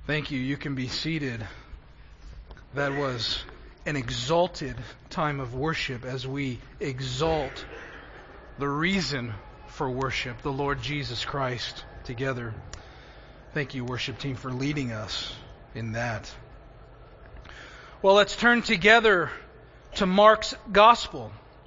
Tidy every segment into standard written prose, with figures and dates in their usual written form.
Thank you. You can be seated. That was an exalted time of worship as we exalt the reason for worship, the Lord Jesus Christ, together. Thank you, worship team, for leading us in that. Well, let's turn together to Mark's Gospel.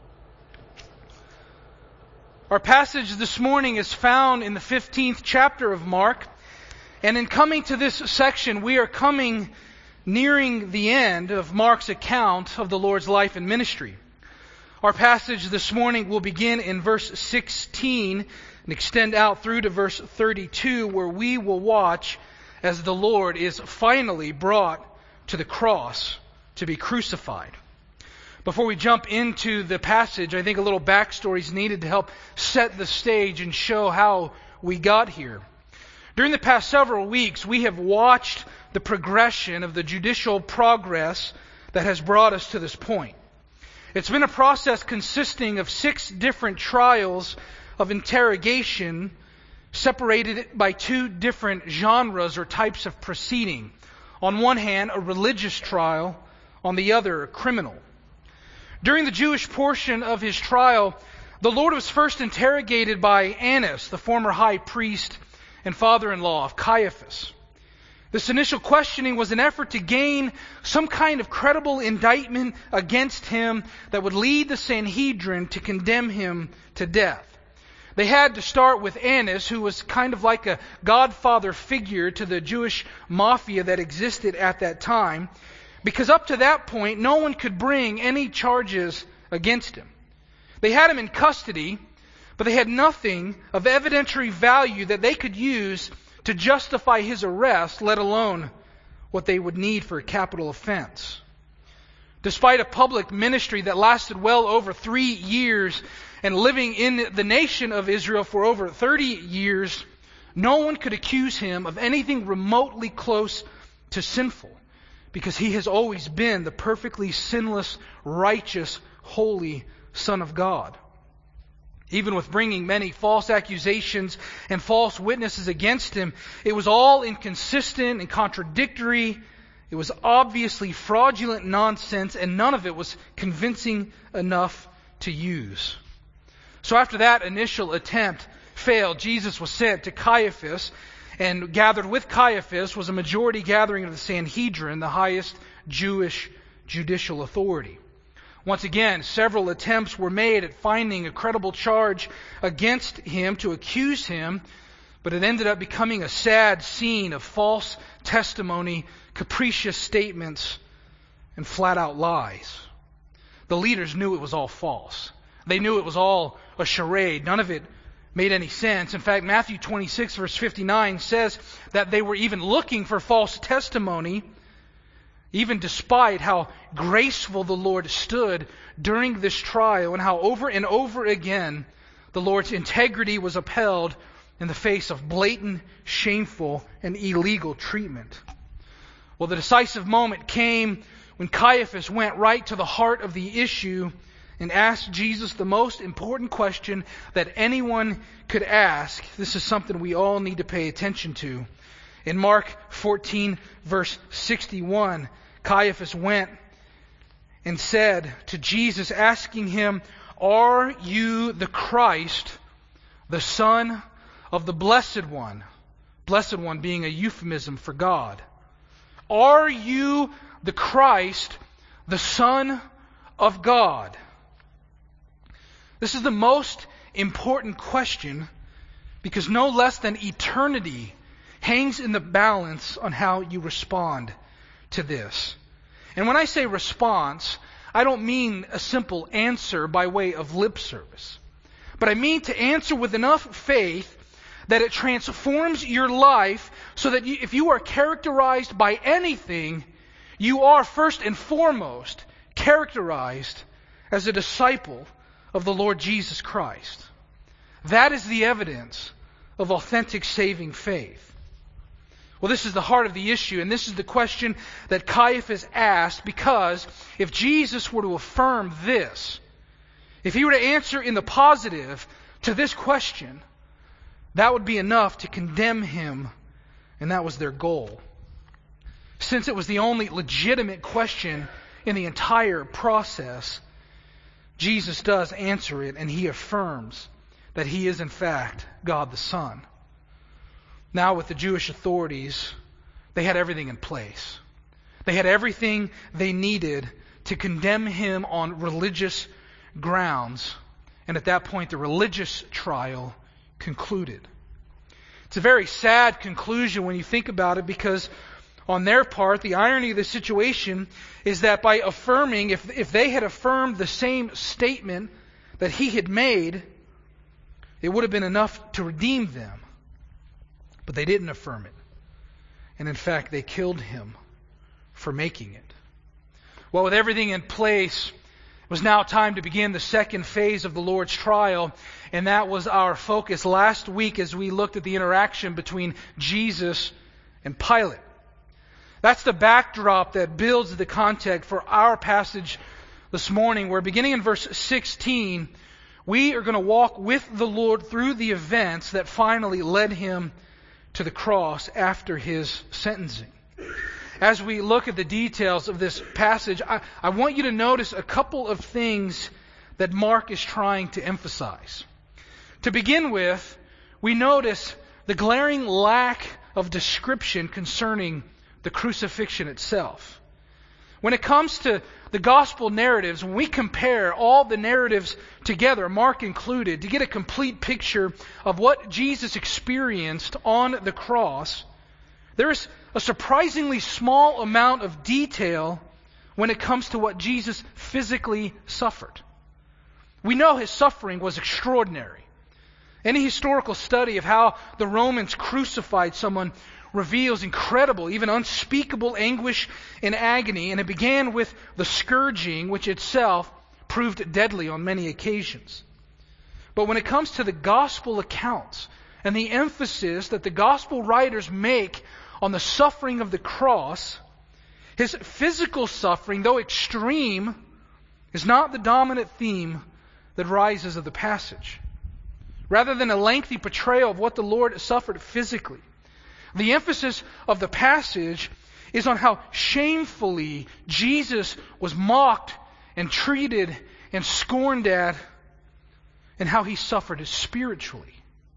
Our passage this morning is found in the 15th chapter of Mark. And in coming to this section, we are nearing the end of Mark's account of the Lord's life and ministry. Our passage this morning will begin in verse 16 and extend out through to verse 32, where we will watch as the Lord is finally brought to the cross to be crucified. Before we jump into the passage, I think a little backstory is needed to help set the stage and show how we got here. During the past several weeks, we have watched the progression of the judicial progress that has brought us to this point. It's been a process consisting of 6 different trials of interrogation, separated by 2 different genres or types of proceeding. On one hand, a religious trial, on the other, a criminal. During the Jewish portion of his trial, the Lord was first interrogated by Annas, the former high priest and father-in-law of Caiaphas. This initial questioning was an effort to gain some kind of credible indictment against him that would lead the Sanhedrin to condemn him to death. They had to start with Annas, who was kind of like a godfather figure to the Jewish mafia that existed at that time, because up to that point, no one could bring any charges against him. They had him in custody, but they had nothing of evidentiary value that they could use to justify his arrest, let alone what they would need for a capital offense. Despite a public ministry that lasted well over 3 years and living in the nation of Israel for over 30 years, no one could accuse him of anything remotely close to sinful, because he has always been the perfectly sinless, righteous, holy Son of God. Even with bringing many false accusations and false witnesses against him, it was all inconsistent and contradictory. It was obviously fraudulent nonsense, and none of it was convincing enough to use. So after that initial attempt failed, Jesus was sent to Caiaphas, and gathered with Caiaphas was a majority gathering of the Sanhedrin, the highest Jewish judicial authority. Once again, several attempts were made at finding a credible charge against him to accuse him, but it ended up becoming a sad scene of false testimony, capricious statements, and flat-out lies. The leaders knew it was all false. They knew it was all a charade. None of it made any sense. In fact, Matthew 26, verse 59 says that they were even looking for false testimony, even despite how graceful the Lord stood during this trial and how over and over again the Lord's integrity was upheld in the face of blatant, shameful, and illegal treatment. Well, the decisive moment came when Caiaphas went right to the heart of the issue and asked Jesus the most important question that anyone could ask. This is something we all need to pay attention to. In Mark 14, verse 61, Caiaphas went and said to Jesus, asking him, "Are you the Christ, the Son of the Blessed One?" Blessed One being a euphemism for God. Are you the Christ, the Son of God? This is the most important question because no less than eternity hangs in the balance on how you respond to this. And when I say response, I don't mean a simple answer by way of lip service, but I mean to answer with enough faith that it transforms your life so that if you are characterized by anything, you are first and foremost characterized as a disciple of the Lord Jesus Christ. That is the evidence of authentic saving faith. Well, this is the heart of the issue, and this is the question that Caiaphas asked, because if Jesus were to affirm this, if he were to answer in the positive to this question, that would be enough to condemn him, and that was their goal. since it was the only legitimate question in the entire process, Jesus does answer it, and he affirms that he is in fact God the Son. Now with the Jewish authorities, they had everything in place. They had everything they needed to condemn him on religious grounds. And at that point, the religious trial concluded. It's a very sad conclusion when you think about it, because on their part, the irony of the situation is that by affirming, if they had affirmed the same statement that he had made, it would have been enough to redeem them. But they didn't affirm it. And in fact, they killed him for making it. Well, with everything in place, it was now time to begin the second phase of the Lord's trial, and that was our focus last week as we looked at the interaction between Jesus and Pilate. That's the backdrop that builds the context for our passage this morning, where beginning in verse 16, we are going to walk with the Lord through the events that finally led him to the cross after his sentencing. As we look at the details of this passage, I want you to notice a couple of things that Mark is trying to emphasize. To begin with, we notice the glaring lack of description concerning the crucifixion itself. When it comes to the gospel narratives, when we compare all the narratives together, Mark included, to get a complete picture of what Jesus experienced on the cross, there is a surprisingly small amount of detail when it comes to what Jesus physically suffered. We know his suffering was extraordinary. Any historical study of how the Romans crucified someone reveals incredible, even unspeakable anguish and agony, and it began with the scourging, which itself proved deadly on many occasions. But when it comes to the gospel accounts and the emphasis that the gospel writers make on the suffering of the cross, his physical suffering, though extreme, is not the dominant theme that rises of the passage. Rather than a lengthy portrayal of what the Lord suffered physically, the emphasis of the passage is on how shamefully Jesus was mocked and treated and scorned at, and how he suffered spiritually.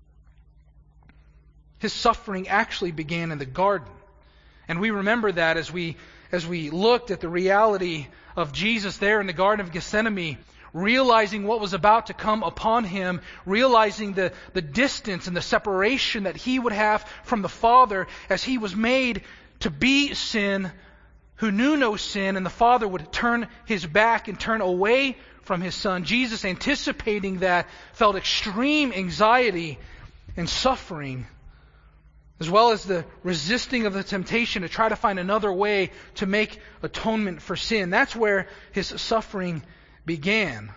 His suffering actually began in the garden. And we remember that as we looked at the reality of Jesus there in the Garden of Gethsemane, realizing what was about to come upon him, realizing the distance and the separation that he would have from the Father as he was made to be sin, who knew no sin, and the Father would turn his back and turn away from his Son. Jesus, anticipating that, felt extreme anxiety and suffering, as well as the resisting of the temptation to try to find another way to make atonement for sin. That's where his suffering began.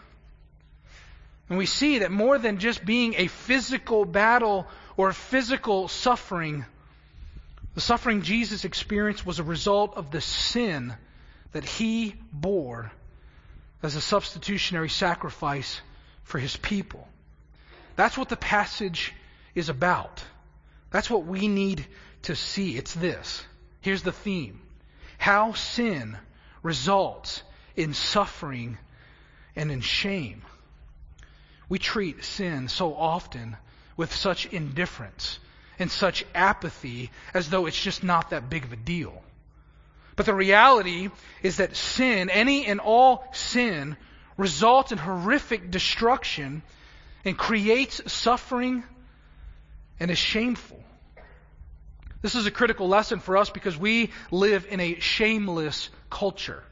And we see that more than just being a physical battle or physical suffering, the suffering Jesus experienced was a result of the sin that he bore as a substitutionary sacrifice for his people. That's what the passage is about. That's what we need to see. It's this. Here's the theme. How sin results in suffering and in shame. We treat sin so often with such indifference and such apathy as though it's just not that big of a deal. But the reality is that sin, any and all sin, results in horrific destruction and creates suffering and is shameful. This is a critical lesson for us because we live in a shameless culture.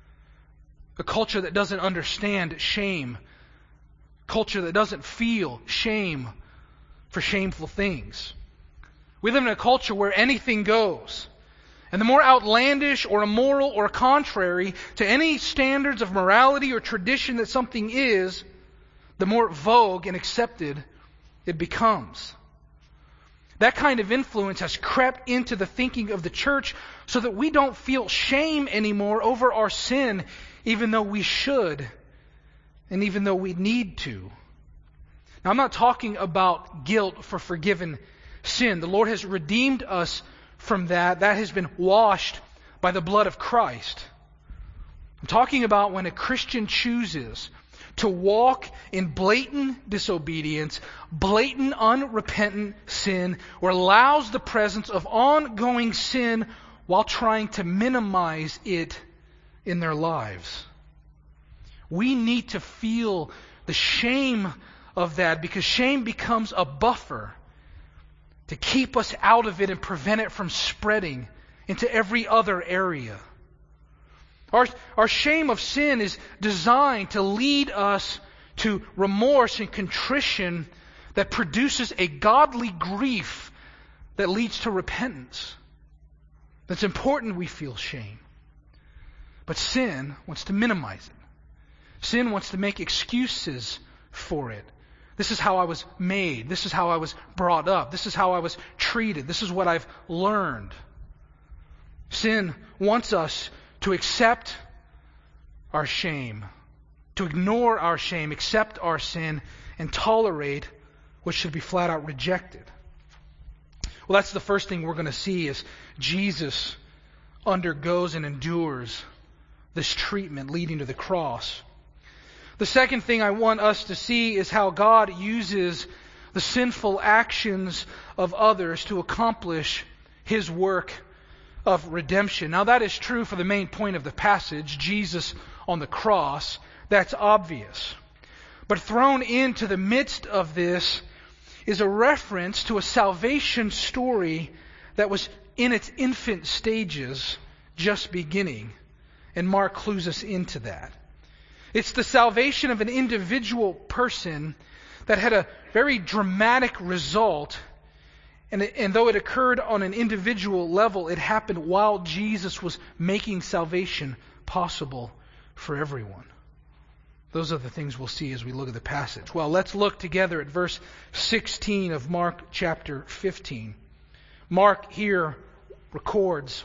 A culture that doesn't understand shame. A culture that doesn't feel shame for shameful things. We live in a culture where anything goes. And the more outlandish or immoral or contrary to any standards of morality or tradition that something is, the more vogue and accepted it becomes. That kind of influence has crept into the thinking of the church so that we don't feel shame anymore over our sin, even though we should and even though we need to. Now, I'm not talking about guilt for forgiven sin. The Lord has redeemed us from that. That has been washed by the blood of Christ. I'm talking about when a Christian chooses to walk in blatant disobedience, blatant unrepentant sin, or allows the presence of ongoing sin while trying to minimize it in their lives. We need to feel the shame of that, because shame becomes a buffer to keep us out of it and prevent it from spreading into every other area. Our shame of sin is designed to lead us to remorse and contrition that produces a godly grief that leads to repentance. It's important we feel shame. But sin wants to minimize it. Sin wants to make excuses for it. This is how I was made. This is how I was brought up. This is how I was treated. This is what I've learned. Sin wants us to accept our shame, to ignore our shame, accept our sin, and tolerate what should be flat out rejected. Well, that's the first thing we're going to see as Jesus undergoes and endures this treatment leading to the cross. The second thing I want us to see is how God uses the sinful actions of others to accomplish His work of redemption. Now that is true for the main point of the passage, Jesus on the cross. That's obvious. But thrown into the midst of this is a reference to a salvation story that was in its infant stages, just beginning. And Mark clues us into that. It's the salvation of an individual person that had a very dramatic result. And though it occurred on an individual level, it happened while Jesus was making salvation possible for everyone. Those are the things we'll see as we look at the passage. Well, let's look together at verse 16 of Mark chapter 15. Mark here records,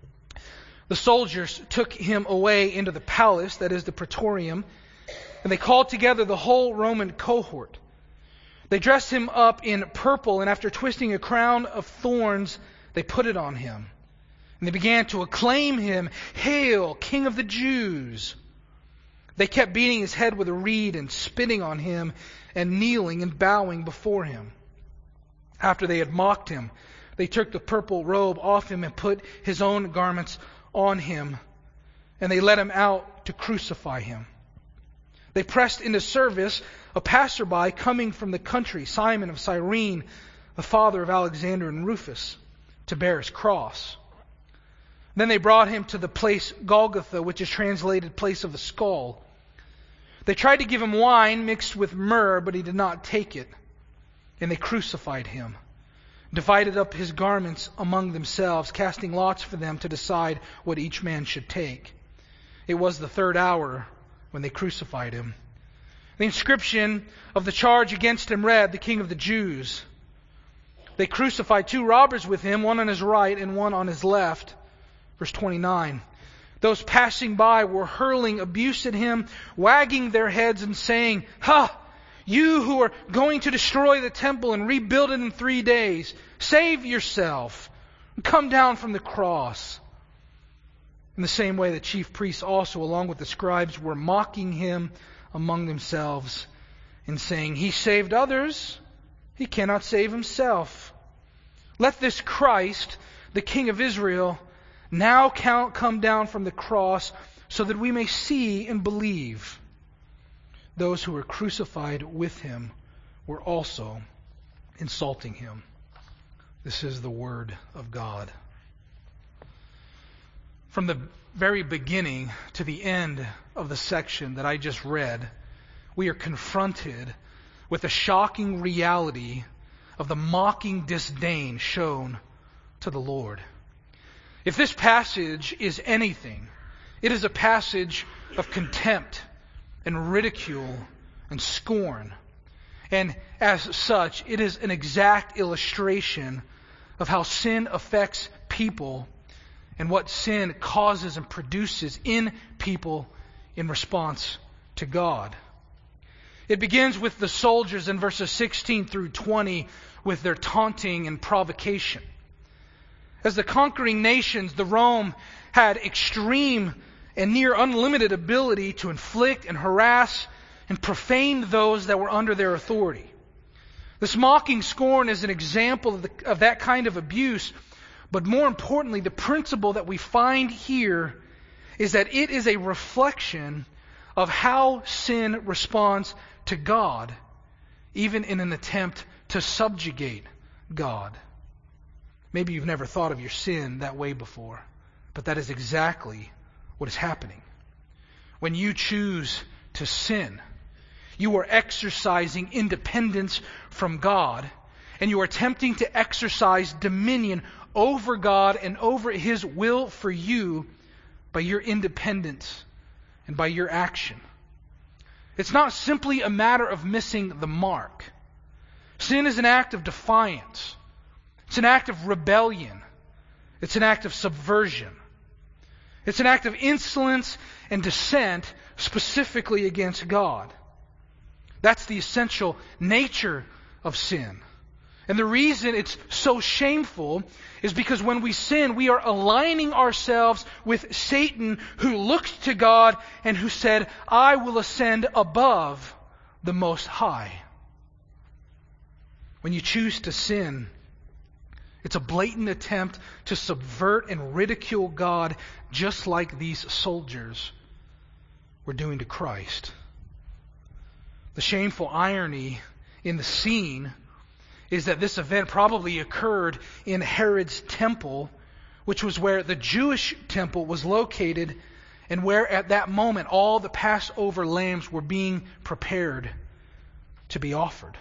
the soldiers took him away into the palace, that is the praetorium, and they called together the whole Roman cohort. They dressed him up in purple, and after twisting a crown of thorns, they put it on him. And they began to acclaim him, "Hail, King of the Jews!" They kept beating his head with a reed and spitting on him and kneeling and bowing before him. After they had mocked him, they took the purple robe off him and put his own garments on him, and they led him out to crucify him. They pressed into service a passerby coming from the country, Simon of Cyrene, the father of Alexander and Rufus, to bear his cross. Then they brought him to the place Golgotha, which is translated place of the skull. They tried to give him wine mixed with myrrh, but he did not take it. And they crucified him, divided up his garments among themselves, casting lots for them to decide what each man should take. It was the third hour when they crucified him. The inscription of the charge against him read, "The King of the Jews." They crucified two robbers with him, one on his right and one on his left. Verse 29. Those passing by were hurling abuse at him, wagging their heads and saying, "Ha! You who are going to destroy the temple and rebuild it in 3 days, save yourself and come down from the cross." In the same way, the chief priests also, along with the scribes, were mocking him among themselves and saying, "He saved others, he cannot save himself. Let this Christ, the King of Israel, now come down from the cross so that we may see and believe." Those who were crucified with him were also insulting him. This is the word of God. From the very beginning to the end of the section that I just read, we are confronted with the shocking reality of the mocking disdain shown to the Lord. If this passage is anything, it is a passage of contempt and ridicule and scorn. And as such, it is an exact illustration of how sin affects people and what sin causes and produces in people in response to God. It begins with the soldiers in verses 16 through 20 with their taunting and provocation. As the conquering nations, the Rome had extreme and near unlimited ability to inflict and harass and profane those that were under their authority. This mocking scorn is an example of that kind of abuse, but more importantly, the principle that we find here is that it is a reflection of how sin responds to God, even in an attempt to subjugate God. Maybe you've never thought of your sin that way before, but that is exactly what is happening. When you choose to sin, you are exercising independence from God, and you are attempting to exercise dominion over God and over His will for you by your independence and by your action. It's not simply a matter of missing the mark. Sin is an act of defiance. It's an act of rebellion. It's an act of subversion. It's an act of insolence and dissent specifically against God. That's the essential nature of sin. And the reason it's so shameful is because when we sin, we are aligning ourselves with Satan, who looked to God and who said, "I will ascend above the Most High." When you choose to sin, it's a blatant attempt to subvert and ridicule God, just like these soldiers were doing to Christ. The shameful irony in the scene is that this event probably occurred in Herod's temple, which was where the Jewish temple was located, and where at that moment all the Passover lambs were being prepared to be offered.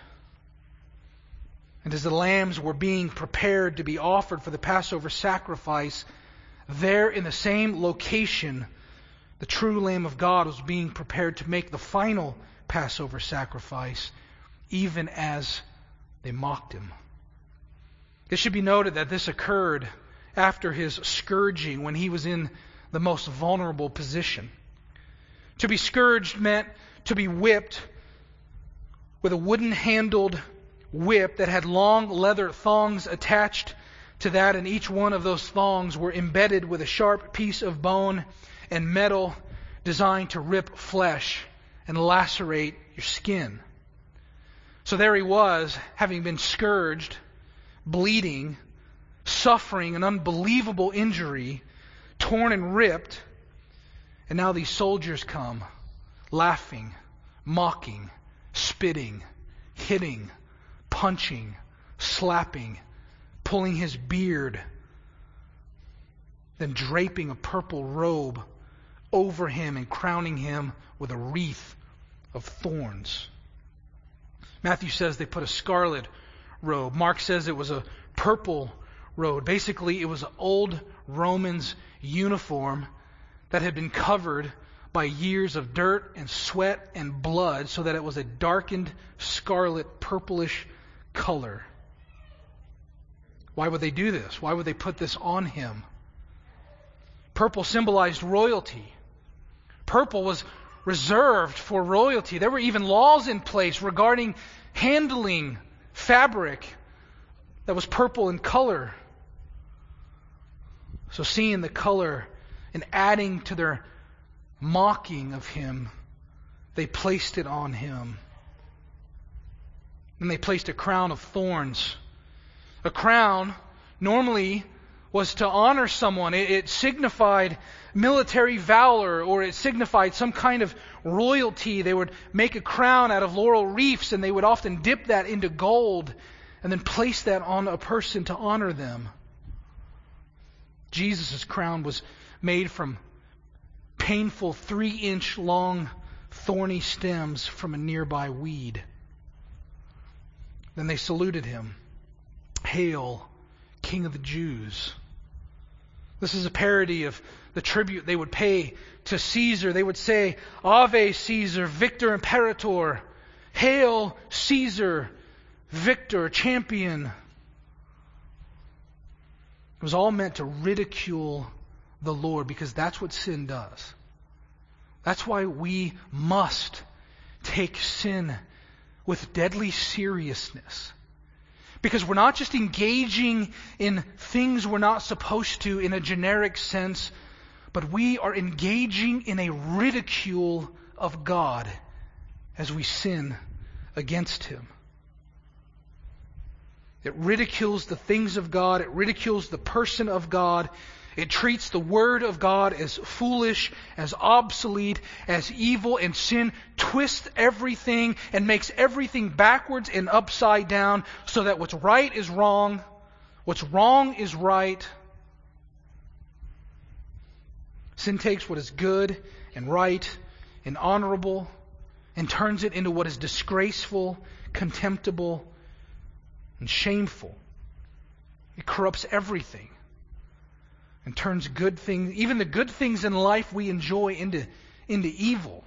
And as the lambs were being prepared to be offered for the Passover sacrifice, there in the same location, the true Lamb of God was being prepared to make the final Passover sacrifice, even as they mocked Him. It should be noted that this occurred after His scourging, when He was in the most vulnerable position. To be scourged meant to be whipped with a wooden-handled whip that had long leather thongs attached to that, and each one of those thongs were embedded with a sharp piece of bone and metal designed to rip flesh and lacerate your skin. So there He was, having been scourged, bleeding, suffering an unbelievable injury, torn and ripped, and now these soldiers come, laughing, mocking, spitting, hitting, punching, slapping, pulling His beard, then draping a purple robe over Him and crowning Him with a wreath of thorns. Matthew says they put a scarlet robe. Mark says it was a purple robe. Basically, it was an old Roman's uniform that had been covered by years of dirt and sweat and blood, so that it was a darkened scarlet purplish color. Why would they do this? Why would they put this on Him? Purple symbolized royalty. Purple was reserved for royalty. There were even laws in place regarding handling fabric that was purple in color. So seeing the color and adding to their mocking of Him, they placed it on Him. And they placed a crown of thorns. A crown normally was to honor someone. It signified military valor, or it signified some kind of royalty. They would make a crown out of laurel wreaths, and they would often dip that into gold and then place that on a person to honor them. Jesus' crown was made from painful 3-inch long thorny stems from a nearby weed. Then they saluted Him. "Hail, King of the Jews." This is a parody of the tribute they would pay to Caesar. They would say, "Ave Caesar, Victor Imperator." "Hail Caesar, Victor, champion." It was all meant to ridicule the Lord, because that's what sin does. That's why we must take sin with deadly seriousness, Because we're not just engaging in things we're not supposed to in a generic sense, but we are engaging in a ridicule of God as we sin against Him. It ridicules the things of God. It ridicules the person of God. It treats the Word of God as foolish, as obsolete, as evil, and sin twists everything and makes everything backwards and upside down so that what's right is wrong, what's wrong is right. Sin takes what is good and right and honorable and turns it into what is disgraceful, contemptible, and shameful. It corrupts everything and turns good things, even the good things in life we enjoy, into evil.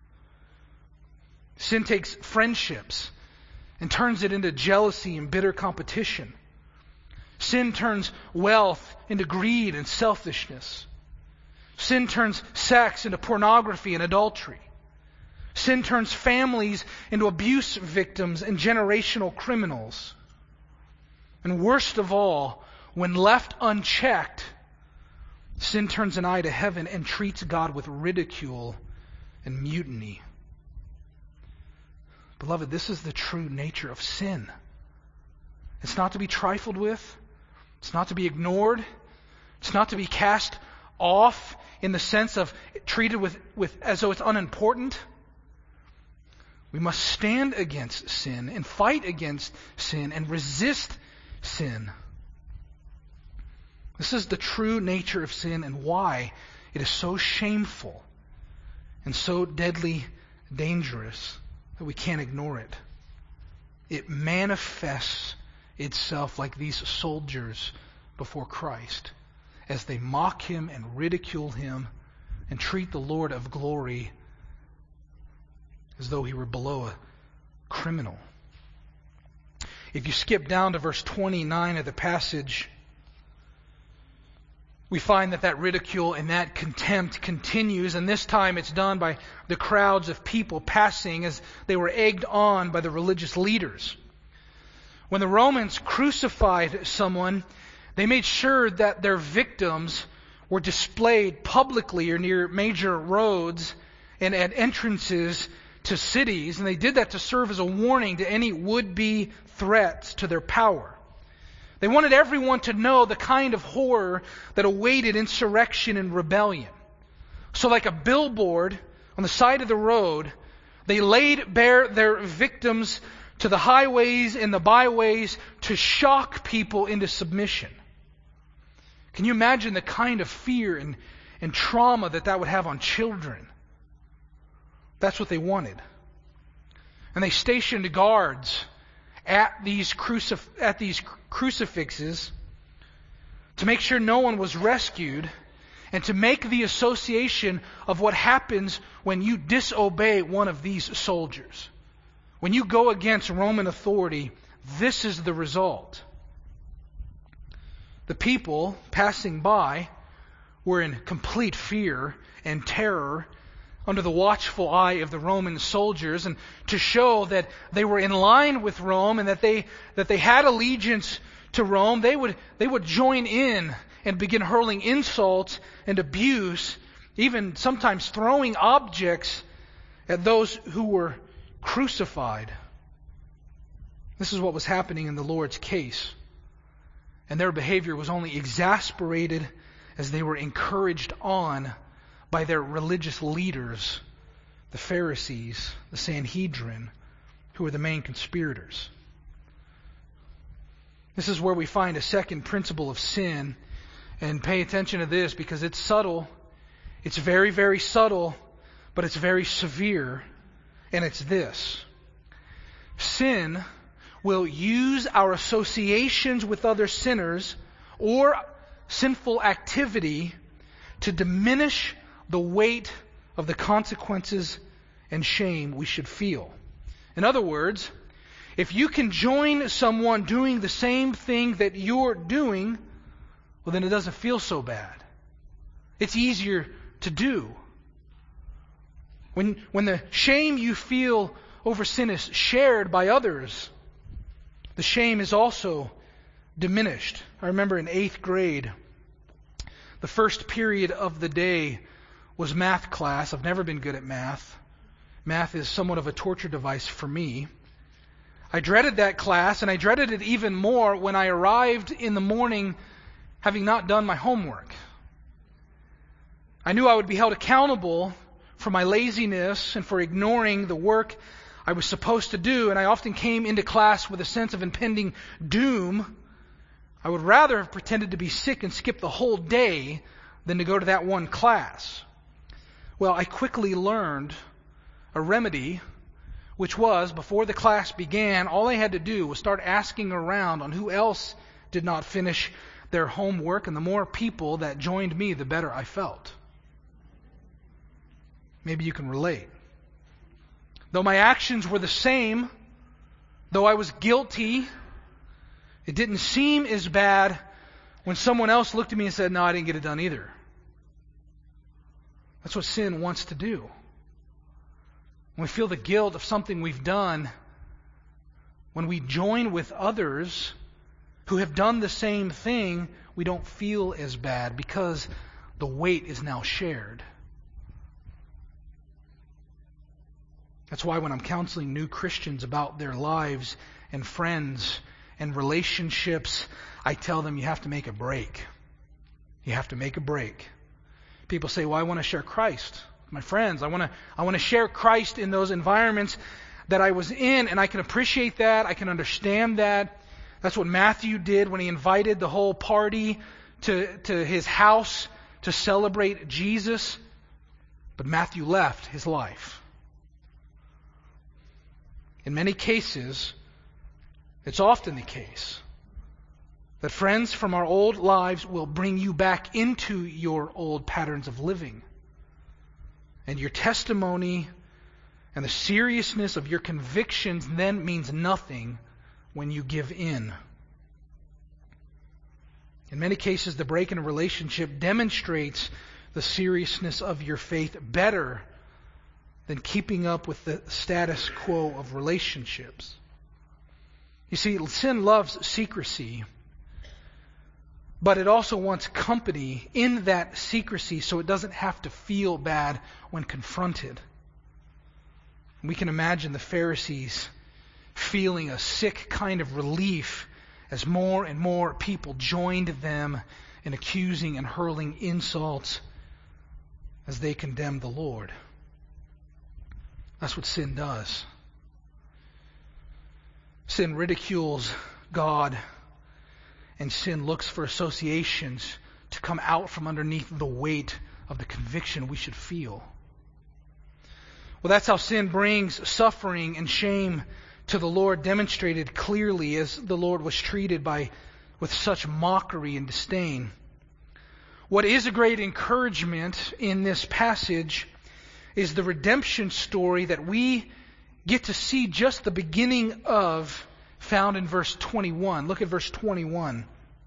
Sin takes friendships and turns it into jealousy and bitter competition. Sin turns wealth into greed and selfishness. Sin turns sex into pornography and adultery. Sin turns families into abuse victims and generational criminals. And worst of all, when left unchecked, sin turns an eye to heaven and treats God with ridicule and mutiny. Beloved, this is the true nature of sin. It's not to be trifled with. It's not to be ignored. It's not to be cast off in the sense of treated with as though it's unimportant. We must stand against sin and fight against sin and resist sin. This is the true nature of sin and why it is so shameful and so deadly dangerous that we can't ignore it. It manifests itself like these soldiers before Christ as they mock Him and ridicule Him and treat the Lord of glory as though He were below a criminal. If you skip down to verse 29 of the passage, we find that ridicule and that contempt continues, and this time it's done by the crowds of people passing as they were egged on by the religious leaders. When the Romans crucified someone, they made sure that their victims were displayed publicly or near major roads and at entrances to cities, and they did that to serve as a warning to any would-be threats to their power. They wanted everyone to know the kind of horror that awaited insurrection and rebellion. So like a billboard on the side of the road, they laid bare their victims to the highways and the byways to shock people into submission. Can you imagine the kind of fear and trauma that would have on children? That's what they wanted. And they stationed guards at these crucifixes to make sure no one was rescued and to make the association of what happens when you disobey one of these soldiers. When you go against Roman authority, this is the result. The people passing by were in complete fear and terror under the watchful eye of the Roman soldiers, and to show that they were in line with Rome and that they had allegiance to Rome, they would join in and begin hurling insults and abuse, even sometimes throwing objects at those who were crucified. This is what was happening in the Lord's case. And their behavior was only exasperated as they were encouraged on by their religious leaders, the Pharisees, the Sanhedrin, who were the main conspirators. This is where we find a second principle of sin. And pay attention to this because it's subtle. It's very, very subtle, but it's very severe. And it's this. Sin will use our associations with other sinners or sinful activity to diminish the weight of the consequences and shame we should feel. In other words, if you can join someone doing the same thing that you're doing, well, then it doesn't feel so bad. It's easier to do. When the shame you feel over sin is shared by others, The shame is also diminished. I remember in 8th grade, the first period of the day was math class. I've never been good at math. Math is somewhat of a torture device for me. I dreaded that class, and I dreaded it even more when I arrived in the morning having not done my homework. I knew I would be held accountable for my laziness and for ignoring the work I was supposed to do, and I often came into class with a sense of impending doom. I would rather have pretended to be sick and skip the whole day than to go to that one class. Well, I quickly learned a remedy, which was, before the class began, all I had to do was start asking around on who else did not finish their homework, and the more people that joined me, the better I felt. Maybe you can relate. Though my actions were the same, though I was guilty, it didn't seem as bad when someone else looked at me and said, "No, I didn't get it done either." That's what sin wants to do. When we feel the guilt of something we've done, when we join with others who have done the same thing, we don't feel as bad because the weight is now shared. That's why when I'm counseling new Christians about their lives and friends and relationships, I tell them you have to make a break. You have to make a break. People say, "Well, I want to share Christ with my friends. I want to share Christ in those environments that I was in," and I can appreciate that. I can understand that. That's what Matthew did when he invited the whole party to his house to celebrate Jesus. But Matthew left his life. In many cases, it's often the case that friends from our old lives will bring you back into your old patterns of living. And your testimony and the seriousness of your convictions then means nothing when you give in. In many cases, the break in a relationship demonstrates the seriousness of your faith better than keeping up with the status quo of relationships. You see, sin loves secrecy, but it also wants company in that secrecy so it doesn't have to feel bad when confronted. We can imagine the Pharisees feeling a sick kind of relief as more and more people joined them in accusing and hurling insults as they condemned the Lord. That's what sin does. Sin ridicules God, and sin looks for associations to come out from underneath the weight of the conviction we should feel. Well, that's how sin brings suffering and shame to the Lord, demonstrated clearly as the Lord was treated with such mockery and disdain. What is a great encouragement in this passage is the redemption story that we get to see just the beginning of, found in verse 21. Look at verse 21.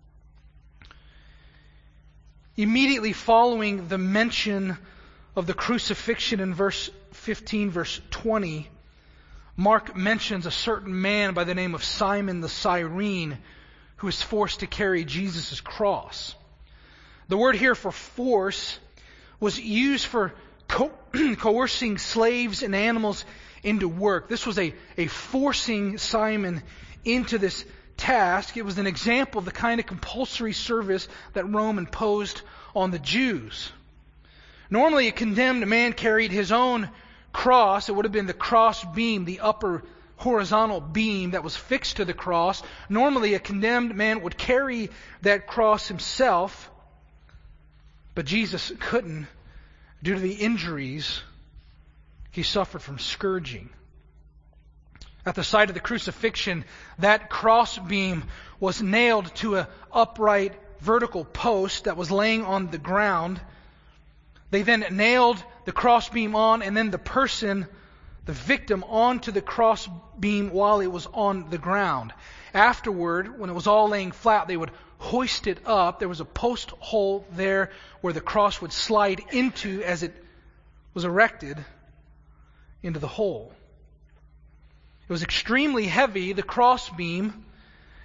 Immediately following the mention of the crucifixion in verse 15, verse 20, Mark mentions a certain man by the name of Simon the Cyrene who was forced to carry Jesus' cross. The word here for force was used for coercing slaves and animals into work. This was a forcing Simon into this task. It was an example of the kind of compulsory service that Rome imposed on the Jews. Normally, a condemned man carried his own cross. It would have been the cross beam, the upper horizontal beam that was fixed to the cross. Normally, a condemned man would carry that cross himself, but Jesus couldn't due to the injuries he suffered from scourging. At the site of the crucifixion, that cross beam was nailed to an upright vertical post that was laying on the ground. They then nailed the cross beam on, and then the victim, onto the cross beam while it was on the ground. Afterward, when it was all laying flat, they would hoist it up. There was a post hole there where the cross would slide into as it was erected into the hole. It was extremely heavy, the cross beam,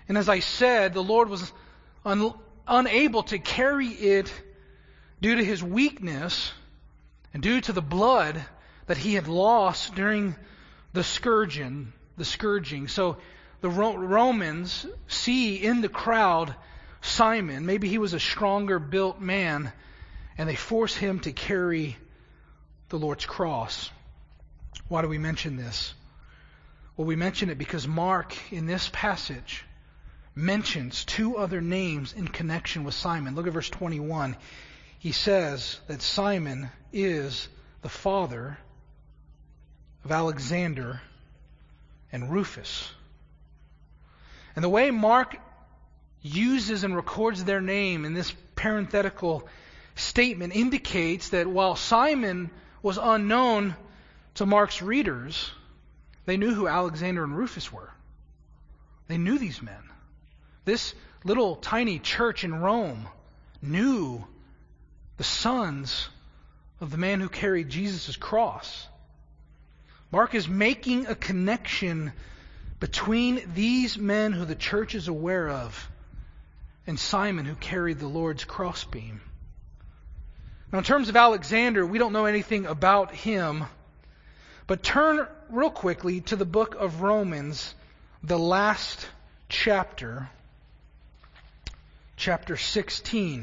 And as I said, the Lord was unable to carry it due to his weakness and due to the blood that he had lost during the scourging. So the Romans see in the crowd Simon. Maybe he was a stronger built man, and they force him to carry the Lord's cross. Why do we mention this? Well, we mention it because Mark, in this passage, mentions two other names in connection with Simon. Look at verse 21. He says that Simon is the father of Alexander and Rufus. And the way Mark uses and records their name in this parenthetical statement indicates that while Simon was unknown to Mark's readers, they knew who Alexander and Rufus were. They knew these men. This little tiny church in Rome knew the sons of the man who carried Jesus' cross. Mark is making a connection between these men who the church is aware of and Simon who carried the Lord's crossbeam. Now, in terms of Alexander, we don't know anything about him, but turn real quickly to the book of Romans, the last chapter, chapter 16.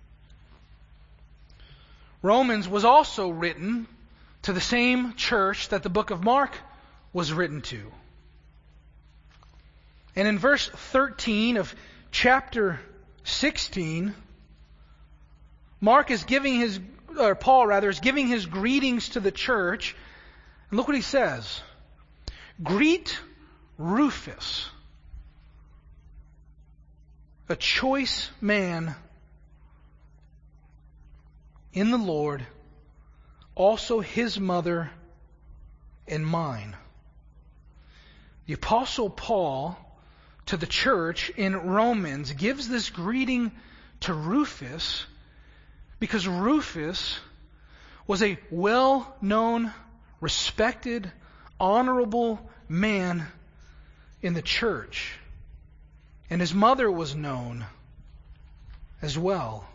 Romans was also written to the same church that the book of Mark was written to. And in verse 13 of chapter 16, Paul is giving his greetings to the church. And look what he says. Greet Rufus, a choice man in the Lord, also his mother and mine. The Apostle Paul to the church in Romans gives this greeting to Rufus because Rufus was a well-known, respected, honorable man in the church. And his mother was known as well.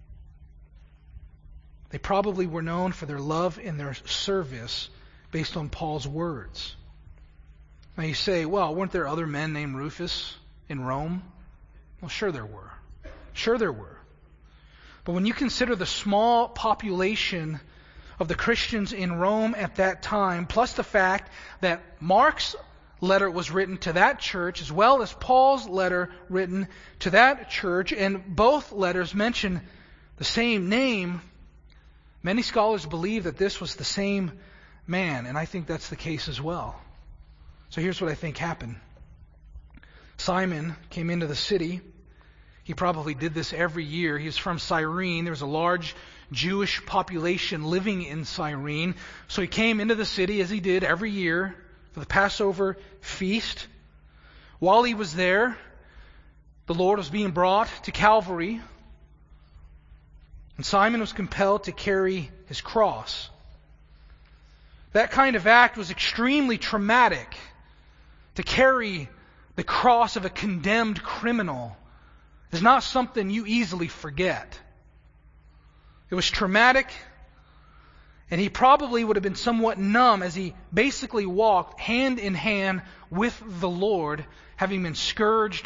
They probably were known for their love and their service based on Paul's words. Now you say, well, weren't there other men named Rufus in Rome? Well, sure there were. Sure there were. But when you consider the small population of the Christians in Rome at that time, plus the fact that Mark's letter was written to that church as well as Paul's letter written to that church, and both letters mention the same name, many scholars believe that this was the same man, and I think that's the case as well. So here's what I think happened. Simon came into the city. He probably did this every year. He was from Cyrene. There was a large Jewish population living in Cyrene. So he came into the city as he did every year for the Passover feast. While he was there, the Lord was being brought to Calvary. And Simon was compelled to carry his cross. That kind of act was extremely traumatic. To carry the cross of a condemned criminal is not something you easily forget. It was traumatic, and he probably would have been somewhat numb as he basically walked hand in hand with the Lord, having been scourged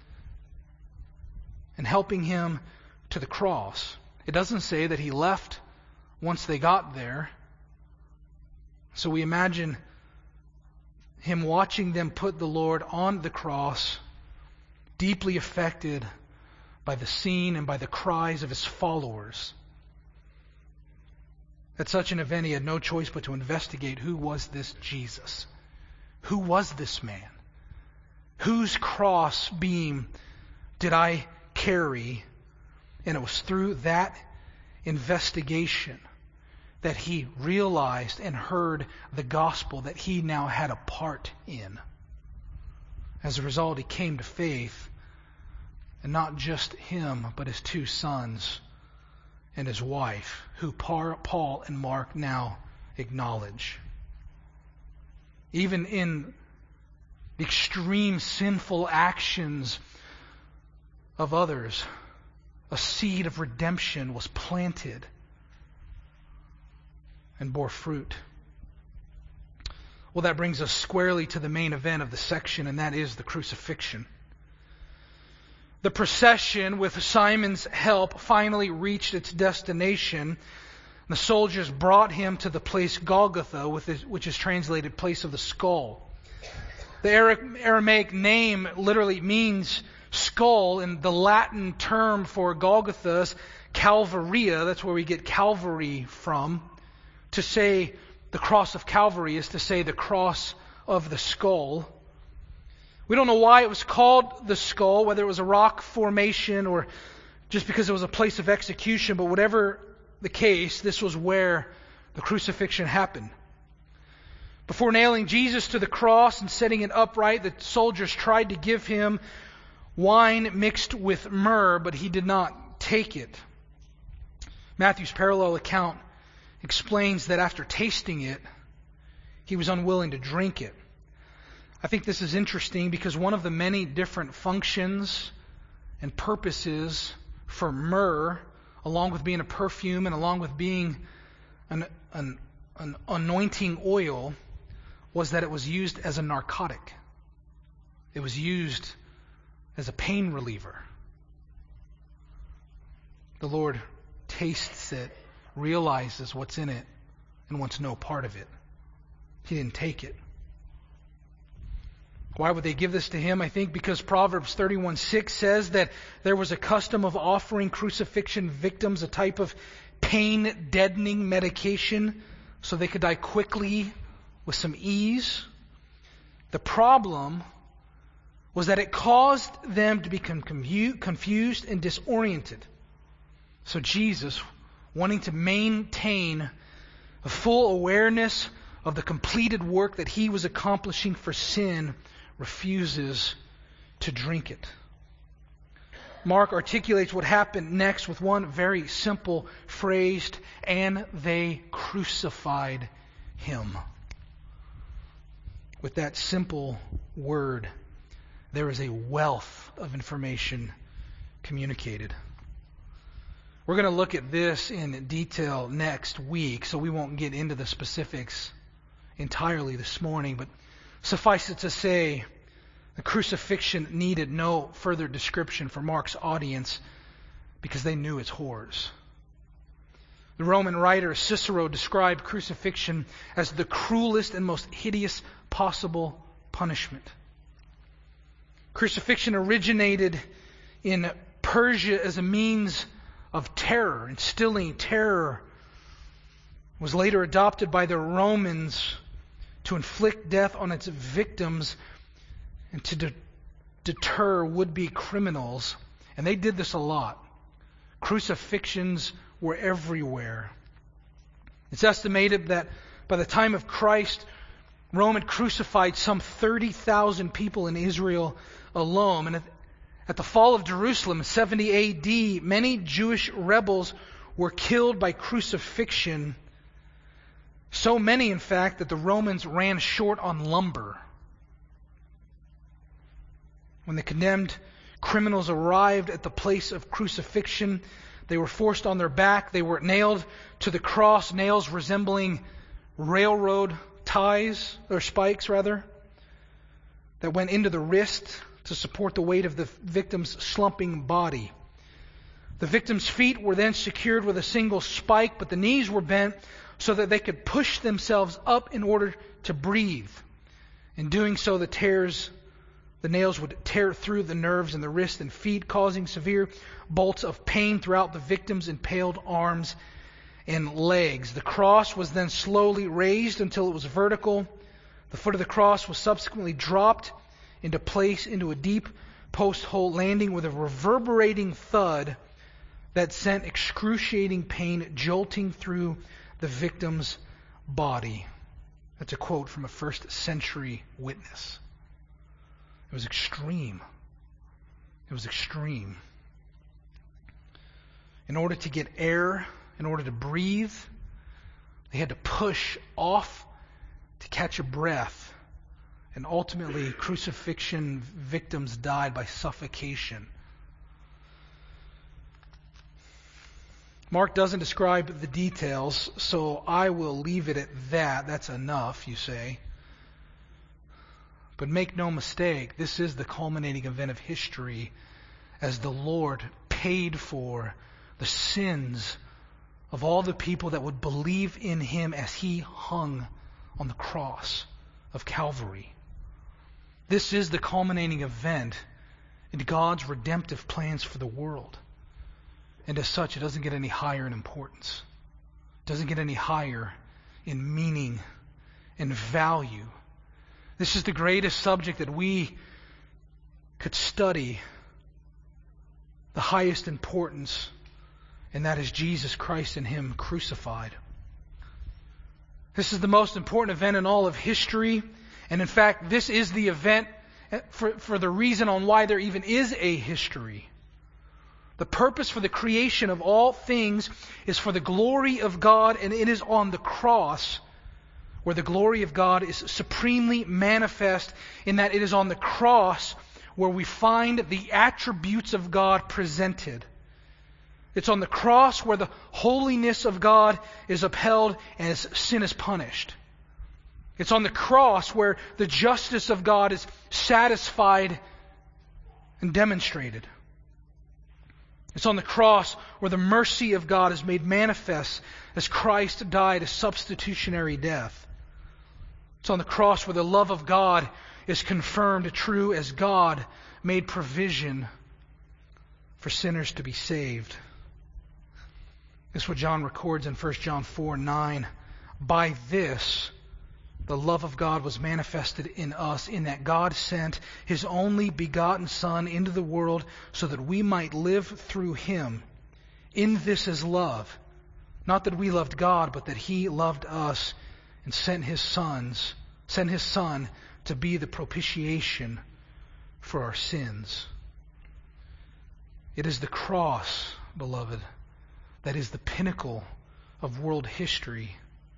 and helping him to the cross. It doesn't say that he left once they got there. So we imagine him watching them put the Lord on the cross, deeply affected by the scene and by the cries of his followers. At such an event, he had no choice but to investigate who was this Jesus? Who was this man? Whose cross beam did I carry? And it was through that investigation that he realized and heard the gospel that he now had a part in. As a result, he came to faith, and not just him, but his two sons and his wife, who Paul and Mark now acknowledge. Even in the extreme sinful actions of others, a seed of redemption was planted and bore fruit. Well, that brings us squarely to the main event of the section, and that is the crucifixion. The procession, with Simon's help, finally reached its destination. The soldiers brought him to the place Golgotha, which is translated place of the skull. The Aramaic name literally means skull, and the Latin term for Golgotha is Calvaria. That's where we get Calvary from. To say the cross of Calvary is to say the cross of the skull. We don't know why it was called the skull, whether it was a rock formation or just because it was a place of execution, but whatever the case, this was where the crucifixion happened. Before nailing Jesus to the cross and setting it upright, the soldiers tried to give him wine mixed with myrrh, but he did not take it. Matthew's parallel account explains that after tasting it, he was unwilling to drink it. I think this is interesting because one of the many different functions and purposes for myrrh, along with being a perfume and along with being an anointing oil, was that it was used as a narcotic. It was used as a pain reliever. The Lord tastes it, realizes what's in it, and wants no part of it. He didn't take it. Why would they give this to him? I think because Proverbs 31:6 says that there was a custom of offering crucifixion victims a type of pain-deadening medication so they could die quickly with some ease. The problem was that it caused them to become confused and disoriented. So Jesus, wanting to maintain a full awareness of the completed work that he was accomplishing for sin, refuses to drink it. Mark articulates what happened next with one very simple phrase, and they crucified him. With that simple word, there is a wealth of information communicated. We're going to look at this in detail next week, so we won't get into the specifics entirely this morning, but suffice it to say, the crucifixion needed no further description for Mark's audience because they knew its horrors. The Roman writer Cicero described crucifixion as the cruelest and most hideous possible punishment. Crucifixion originated in Persia as a means of terror, instilling terror. It was later adopted by the Romans to inflict death on its victims and to deter would-be criminals. And they did this a lot. Crucifixions were everywhere. It's estimated that by the time of Christ, Rome had crucified some 30,000 people in Israel alone. And at the fall of Jerusalem in 70 A.D., many Jewish rebels were killed by crucifixion. So many, in fact, that the Romans ran short on lumber. When the condemned criminals arrived at the place of crucifixion, they were forced on their back. They were nailed to the cross, nails resembling railroad ties, or spikes rather, that went into the wrist to support the weight of the victim's slumping body. The victim's feet were then secured with a single spike, but the knees were bent so that they could push themselves up in order to breathe. In doing so, the nails would tear through the nerves in the wrist and feet, causing severe bolts of pain throughout the victim's impaled arms and legs. The cross was then slowly raised until it was vertical. The foot of the cross was subsequently dropped into place into a deep post-hole landing with a reverberating thud that sent excruciating pain jolting through the victim's body. That's a quote from a first century witness. It was extreme. It was extreme. In order to get air, in order to breathe, they had to push off to catch a breath. And ultimately, crucifixion victims died by suffocation. Mark doesn't describe the details, so I will leave it at that. That's enough, you say. But make no mistake, this is the culminating event of history as the Lord paid for the sins of all the people that would believe in Him as He hung on the cross of Calvary. This is the culminating event in God's redemptive plans for the world. And as such, it doesn't get any higher in importance. It doesn't get any higher in meaning and value. This is the greatest subject that we could study, the highest importance, and that is Jesus Christ and Him crucified. This is the most important event in all of history, and in fact, this is the event for the reason on why there even is a history. The purpose for the creation of all things is for the glory of God, and it is on the cross where the glory of God is supremely manifest, in that it is on the cross where we find the attributes of God presented. It's on the cross where the holiness of God is upheld as sin is punished. It's on the cross where the justice of God is satisfied and demonstrated. It's on the cross where the mercy of God is made manifest as Christ died a substitutionary death. It's on the cross where the love of God is confirmed true as God made provision for sinners to be saved. This is what John records in 1 John 4:9. By this, the love of God was manifested in us, in that God sent His only begotten Son into the world so that we might live through Him. In this is love. Not that we loved God, but that He loved us and sent His Son to be the propitiation for our sins. It is the cross, beloved, that is the pinnacle of world history.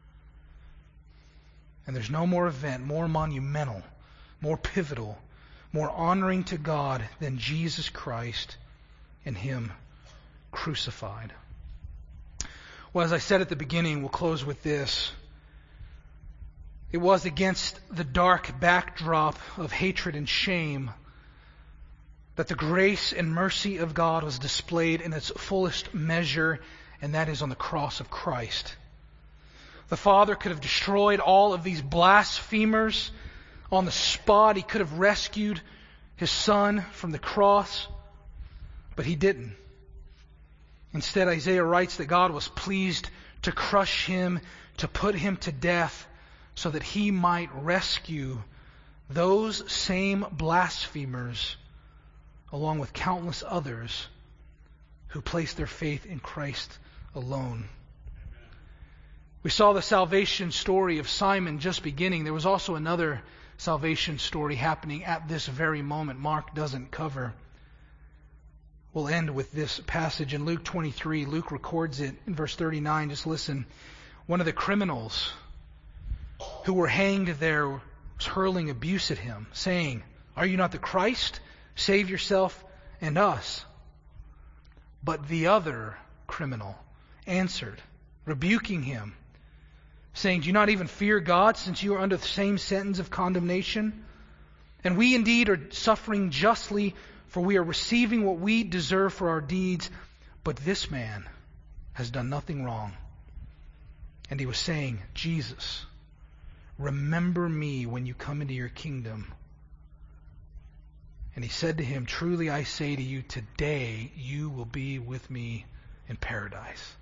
And there's no more event more monumental, more pivotal, more honoring to God than Jesus Christ and Him crucified. Well, as I said at the beginning, we'll close with this. It was against the dark backdrop of hatred and shame that the grace and mercy of God was displayed in its fullest measure, and that is on the cross of Christ. The Father could have destroyed all of these blasphemers on the spot. He could have rescued His Son from the cross, but He didn't. Instead, Isaiah writes that God was pleased to crush Him, to put Him to death, so that He might rescue those same blasphemers along with countless others who place their faith in Christ alone. We saw the salvation story of Simon just beginning. There was also another salvation story happening at this very moment Mark doesn't cover. We'll end with this passage in Luke 23. Luke records it in verse 39. Just listen. One of the criminals who were hanged there was hurling abuse at Him, saying, "Are you not the Christ? Save yourself and us." But the other criminal answered, rebuking him, saying, "Do you not even fear God, since you are under the same sentence of condemnation? And we indeed are suffering justly, for we are receiving what we deserve for our deeds, but this man has done nothing wrong." And he was saying, "Jesus, remember me when you come into your kingdom." And He said to him, "Truly I say to you, today you will be with me in paradise."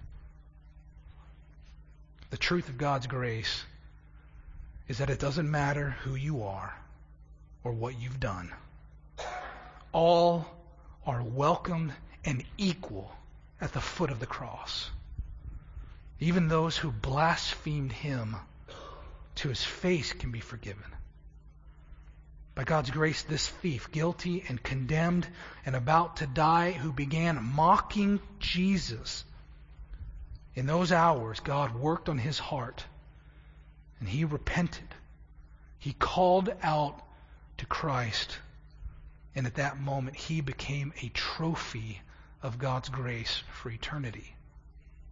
The truth of God's grace is that it doesn't matter who you are or what you've done. All are welcomed and equal at the foot of the cross. Even those who blasphemed Him to His face can be forgiven. By God's grace, this thief, guilty and condemned and about to die, who began mocking Jesus, in those hours, God worked on his heart and he repented. He called out to Christ, and at that moment he became a trophy of God's grace for eternity.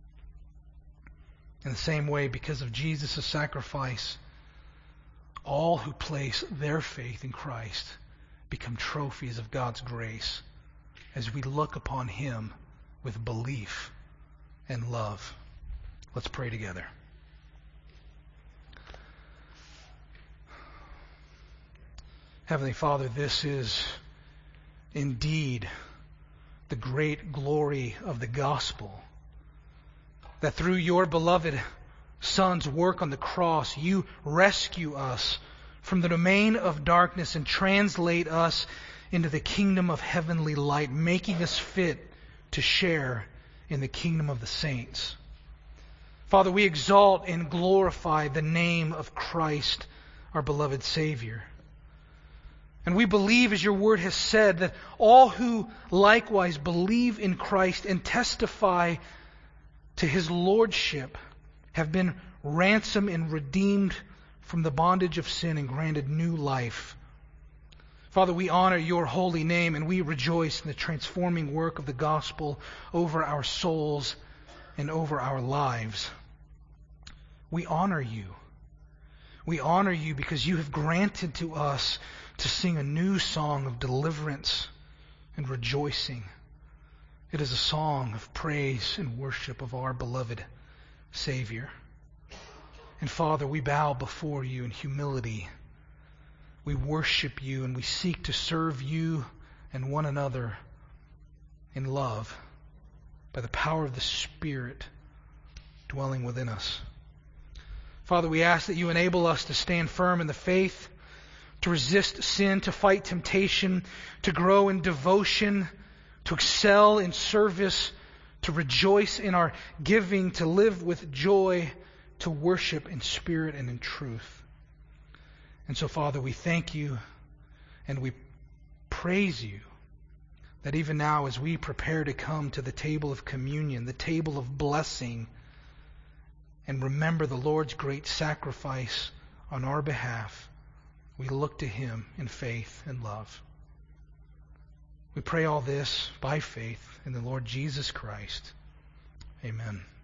In the same way, because of Jesus' sacrifice, all who place their faith in Christ become trophies of God's grace as we look upon Him with belief and love. Let's pray together. Heavenly Father, this is indeed the great glory of the gospel, that through your beloved Son's work on the cross, you rescue us from the domain of darkness and translate us into the kingdom of heavenly light, making us fit to share in the kingdom of the saints. Father, we exalt and glorify the name of Christ, our beloved Savior. And we believe, as your word has said, that all who likewise believe in Christ and testify to His lordship have been ransomed and redeemed from the bondage of sin and granted new life. Father, we honor your holy name and we rejoice in the transforming work of the gospel over our souls and over our lives. We honor you. We honor you because you have granted to us to sing a new song of deliverance and rejoicing. It is a song of praise and worship of our beloved Savior. And Father, we bow before you in humility. We worship you and we seek to serve you and one another in love by the power of the Spirit dwelling within us. Father, we ask that you enable us to stand firm in the faith, to resist sin, to fight temptation, to grow in devotion, to excel in service, to rejoice in our giving, to live with joy, to worship in spirit and in truth. And so, Father, we thank you and we praise you that even now as we prepare to come to the table of communion, the table of blessing, and remember the Lord's great sacrifice on our behalf, we look to Him in faith and love. We pray all this by faith in the Lord Jesus Christ. Amen.